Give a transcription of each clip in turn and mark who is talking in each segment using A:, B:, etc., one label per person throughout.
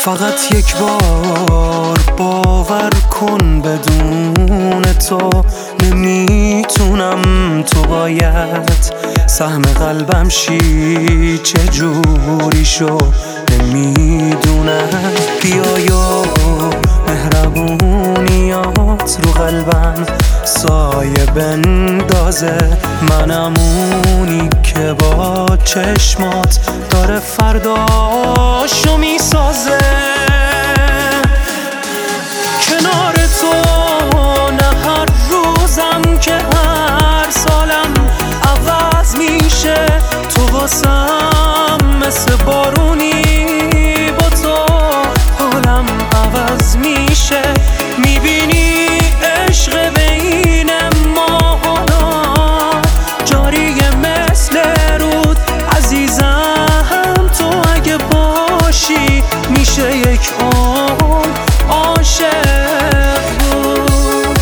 A: فقط یک بار باور کن بدون تو نمیتونم. تو باید سهم قلبم شی، چجوری شو نمیدونم. بیا مهربونیات رو قلبم سایه بندازه، منم اونی که با چشمات داره فرداشو میسازه. کنار تو نه هر روزم که هر سالم عوض میشه، تو واسم مثل بارونی، با تو حالم عوض میشه. میبینی عشق بین ما حالا جاریه مثل رود، عزیزم تو اگه باشی میشه یک عمر عاشق بود.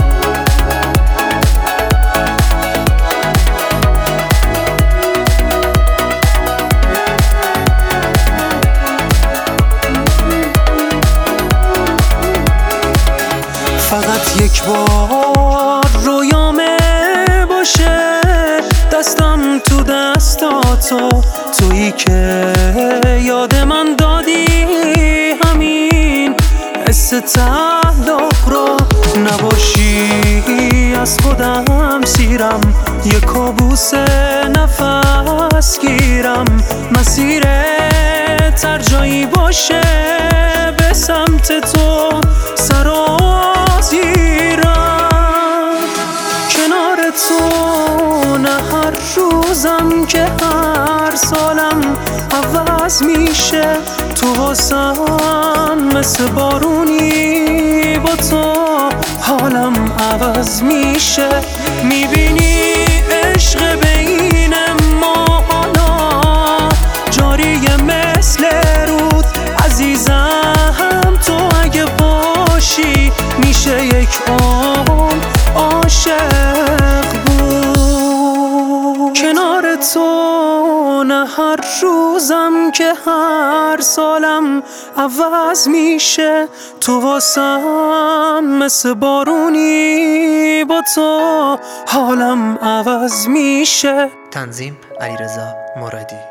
A: فقط یک بار رویامه باشه، دستم تو دستاتو، تویی که یاد من دادی همین حس تعلق رو. نباشی از خودم سیرم، یه کابوس نفس گیرم. مسیرت هر جایی باشه به سمت تو سرازیرم. کنار تو نه هر روزم که هر سالم عوض میشه، تو واسم مثل بارونی، با تو حالم عوض میشه. میبینی عشق بین ما حالا جاریه مثل رود، عزیزم تو اگه باشی میشه یک عمر عاشق بود. کنار تو نه هر روزم که هر سالم عوض میشه، تو واسم مثل بارونی، با تو حالم عوض میشه.
B: تنظیم علیرضا مرادی.